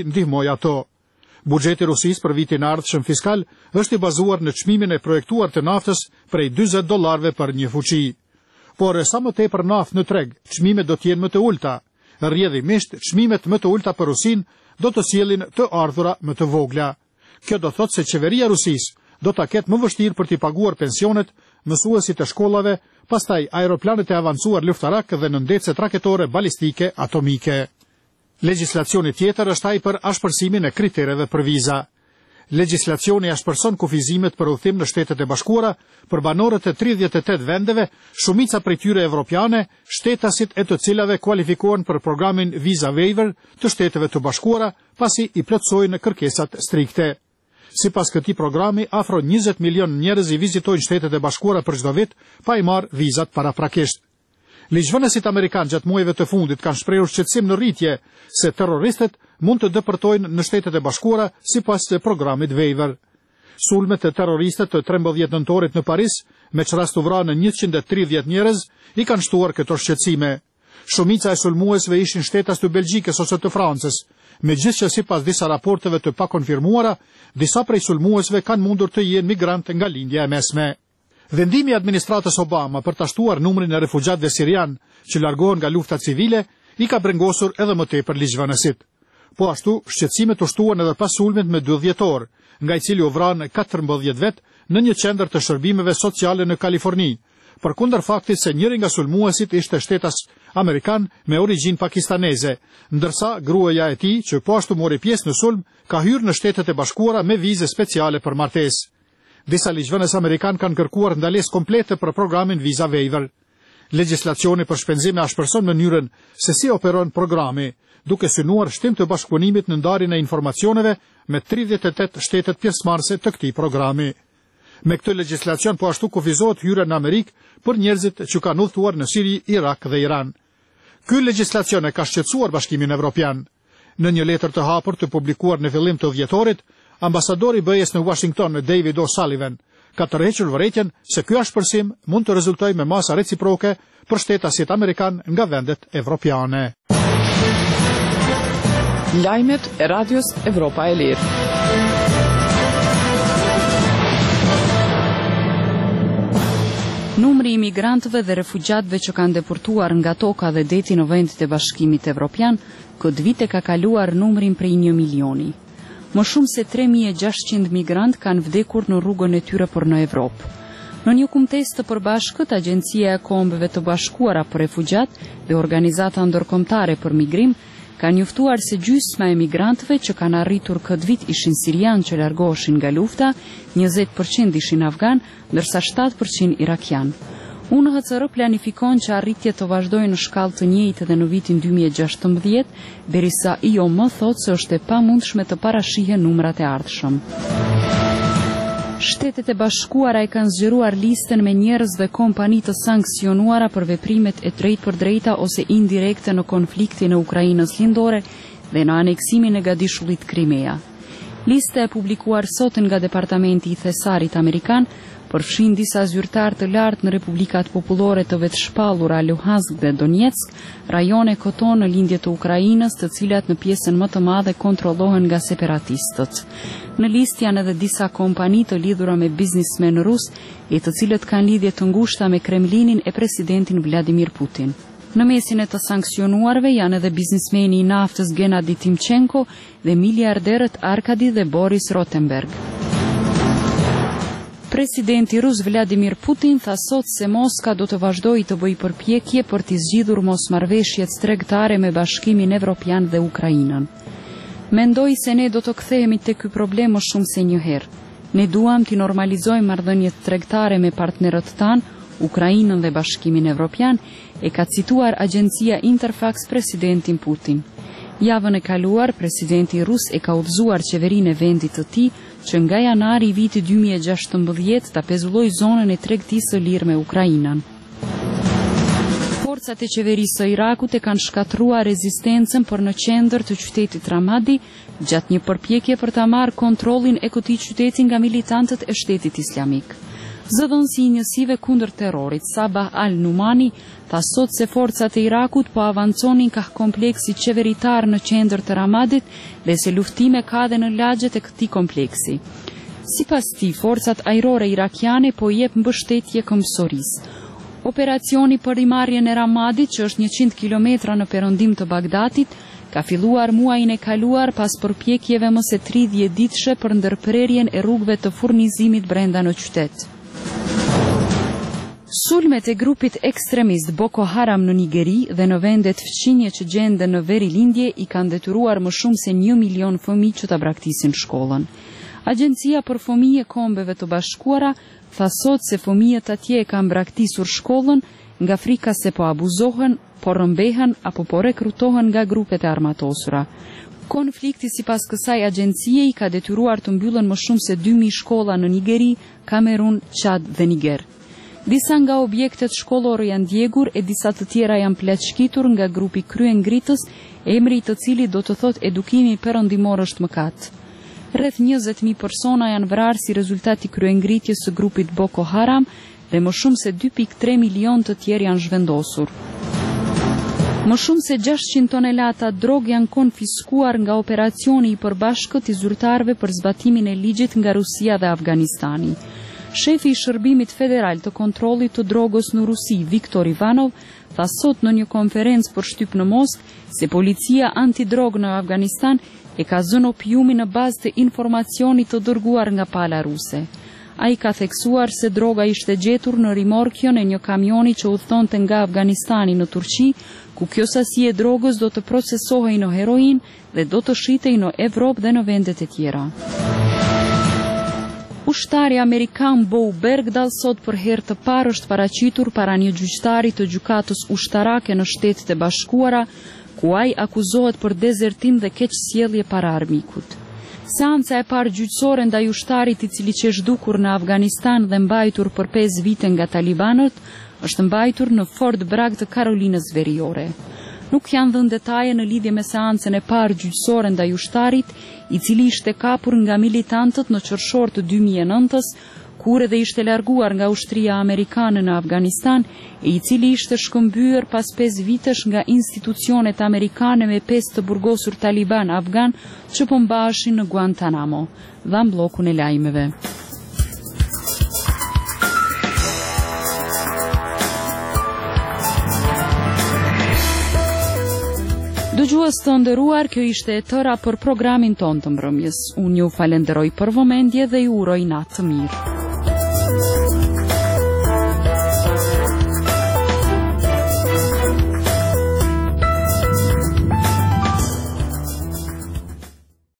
ndihmoj ato. Buxheti i Rusisë për vitin e ardhshëm fiskal është i bazuar në çmimin e projektuar të naftës prej $40 për një fuqi. Por sa më tepër naftë në treg, çmimet do të jenë më të ulta. Rrjedhimisht, çmimet më të ulta për Rusinë do të sjellin të ardhura më të vogla. Kjo do thotë se qeveria e Rusisë do ta ketë më vështirë për t'i paguar pensionet, mësuesit e shkollave, pastaj aeroplanet e avancuar luftarak dhe nëndecet raketore balistike atomike. Legjislacioni tjetër është ai për ashpërsimin e kritereve për viza. Legjislacioni ashpërson kufizimet për udhëtim në Shtetet e Bashkuara për banorët e 38 vendeve, shumica prej tyre evropiane, shtetasit e të cilave kualifikohen për programin Visa Waiver të Shteteve të Bashkuara, pasi i plotësojnë kërkesat strikte. Sipas këtij programi, afro 20 milion njerëz i vizitojnë Shtetet e Bashkuara për çdo vit, pa i marrë vizat paraprakisht. Ligjvënësit amerikanë gjatë muajve të fundit kanë shprehur shqetësim në rritje se terroristët mund të depërtojnë në Shtetet e Bashkuara sipas programit Waiver. Sulmet e terroristët të 13 nëntorit në Paris, me çrast u vranë 130 njerëz, i kanë shtuar këto shqetësime. Shumica e sulmuesve ishin shtetas të Belgjikës ose të Francës, megjithëse sipas disa raporteve të pakonfirmuara, disa prej sulmuesve kanë mundur të jenë migrantë nga lindja e mesme. Vendimi i administratës Obama për ta shtuar numrin e refugjatëve sirian që largohen nga lufta civile i ka brengosur edhe më tepër ligjvënësit. Po ashtu, shqetësimet u shtuan edhe pas sulmit me 2 dhjetor, nga i cili u vranë 14 vet në një qendër të shërbimeve sociale në Kaliforni, përkundër faktit se njëri nga sulmuesit ishte shtetas amerikan me origjinë pakistaneze, ndërsa gruaja e tij, që po ashtu mori pjesë në sulm, ka hyrë në Shtetet e Bashkuara me vizë speciale për martesë. Disa ligjvënës amerikan kanë kërkuar ndalesë komplete për programin Visa Waiver. Legjislacioni për shpenzime ashpërson mënyrën se si operon programi, duke synuar shtim të bashkëpunimit në ndarjen e informacioneve me 38 shtetet pjesëmarrëse të këtij programi. Me këtë legjislacion po ashtu kufizohet hyrja në Amerikë për njerëzit që kanë udhëtuar në Siri, Irak dhe Iran. Ky legjislacion e ka shqetësuar Bashkimin Evropian. Në një letër të hapur të publikuar në fillim të dhjetorit, ambasadori i BE-s në Washington, David O'Sullivan, ka tërhequr vërejtjen se ky ashpërsim mund të rezultojë me masa reciproke për shtetasit amerikan nga vendet evropiane. Lajmet e Radios Evropa e Lirë. Numri i migrantëve dhe refugjatëve që kanë deportuar nga toka dhe deti në vendet e Bashkimit Evropian, këtë vit e ka kaluar numrin prej 1 milioni. Më shumë se 3600 migrantë kanë vdekur në rrugën e tyre për në Evropë. Në një kumtesë të përbashkët, Agjencia e Kombeve të Bashkuara për Refugjat dhe Organizata Ndërkombëtare për Migrim kanë njoftuar se gjysma e migrantëve që kanë arritur këtë vit ishin sirian që largoheshin nga lufta, 20% ishin afgan, ndërsa 7% irakian. UNHCR planifikon që arritjet të vazhdojnë në shkallë të njëjtë edhe në vitin 2016, derisa IOM thotë se është e pamundshme të parashihen numrat e ardhshëm. Shtetet e Bashkuara e kanë zgjeruar listën me njerëz dhe kompani të sankcionuara për veprimet e drejtpërdrejta ose indirekte në konfliktin e Ukrainës lindore dhe në aneksimin e gadishullit Krimea. Lista e publikuar sot nga Departamenti i Thesarit Amerikan përfshin disa zyrtar të lartë në Republikat Popullore të vetëshpallura Luhansk dhe Donetsk, rajone koton në lindje të Ukrainës, të cilat në pjesën më të madhe kontrollohen nga separatistët. Në listë janë edhe disa kompani të lidhura me biznismen rus, e të cilët kanë lidhje të ngushta me Kremlinin e presidentin Vladimir Putin. Në mesin e të sankcionuarve janë edhe biznismeni i naftës Gennady Timchenko dhe miliarderët Arkadi dhe Boris Rotenberg. Presidenti rus Vladimir Putin tha sot se Moska do të vazhdojë të bëjë përpjekje për të zgjidhur mosmarrëveshjet tregtare me Bashkimin Evropian dhe Ukrainën. Mendoj se ne do të kthehemi te ky problem më shumë se një herë. Ne duam të normalizojmë marrëdhëniet tregtare me partnerët tanë, Ukrainën dhe Bashkimin Evropian, e ka cituar agjencia Interfax presidentin Putin. Javën e kaluar, presidenti rus e ka udhëzuar qeverinë e vendit të tij që nga janari i vitit 2016 ta pezulloj zonën e tregtisë së lirë me Ukrainën. Forcat e qeverisë së Irakut e kanë shkatruar rezistencën për në qendër të qytetit Ramadi gjatë një përpjekje për ta marrë kontrollin e këtij qyteti nga militantët e Shtetit Islamik. Zëdhënësi i njësive kundër terrorit, Sabah al-Numani, tha sot se forcat e Irakut po avanconin ka kompleksi qeveritar në qendër të Ramadit dhe se luftime ka dhe në lagjet e këtij kompleksi. Sipas tij, forcat ajrore irakiane po jep mbështetje këmbësorisë. Operacioni për rimarrjen e Ramadit, që është 100 kilometra në perëndim të Bagdatit, ka filluar muajin e kaluar pas përpjekjeve më së 30 ditëshe për ndërprerjen e rrugëve të furnizimit brenda në qytet. Sulmet e grupit ekstremist Boko Haram në Nigeri dhe në vendet fqinje që gjenden në verilindje i kanë detyruar më shumë se 1 milion fëmijë që ta braktisin shkollën. Agjencia për Fëmijë e Kombeve të Bashkuara tha sot se fëmijët atje e kanë braktisur shkollën nga frika se po abuzohen, po rëmbehen apo po rekrutohen nga grupet e armatosura. Konflikti sipas kësaj agjencie i ka detyruar të mbyllen më shumë se 2000 shkolla në Nigeri, Kamerun, Çad dhe Niger. Disa nga objektet shkollore janë djegur e disa të tjera janë pleqkitur nga grupi Kryengritës, emri i të cilit do të thotë edukimi perëndimor është mëkat. Rreth 20.000 persona janë vrarë si rezultati kryengritjes së grupit Boko Haram dhe më shumë se 2.3 milion të tjerë janë zhvendosur. Më shumë se 600 tonelata drogë janë konfiskuar nga operacioni i përbashkët i zyrtarëve për zbatimin e ligjit nga Rusia dhe Afganistani. Shefi i Shërbimit Federal të Kontrollit të Drogës në Rusi, Viktor Ivanov, tha sot në një konferencë për shtyp në Moskë se policia antidrogë në Afganistan e ka zënë opiumi në bazë të informacionit të dërguar nga pala ruse. Ai ka theksuar se droga ishte gjetur në rimorkjon e një kamioni që udhëtonte nga Afganistani në Turqi, ku kjo sasi e drogës do të procesohej në heroin dhe do të shitej në Evropë dhe në vendet e tjera. Ushtari amerikan Bo Bergdahl sot për herë të parë është paraqitur para një gjyqtari të gjykatës ushtarake në Shtetet e Bashkuara, ku ai akuzohet për dezertim dhe keqsjellje para armikut. Seanca e parë gjyqësore ndaj ushtarit i cili që është zhdukur në Afganistan dhe mbajtur për 5 vite nga talibanët, është mbajtur në Fort Bragg të Karolinës Veriore. Nuk janë dhënë detaje në lidhje me seancën e parë gjyqësore ndaj ushtarit, i cili ishte kapur nga militantët në qershor të 2009-s, kur edhe ishte larguar nga ushtria amerikane në Afganistan e i cili ishte shkëmbyer pas 5 vitesh nga institucionet amerikane me 5 të burgosur taliban afgan që po mbaheshin në Guantanamo. Dha bllokun e lajmeve. Dëgjues të nderuar, kjo ishte e tëra për programin ton të mbrëmjes. Unë ju falenderoj për vëmendje dhe ju uroj natë të mirë.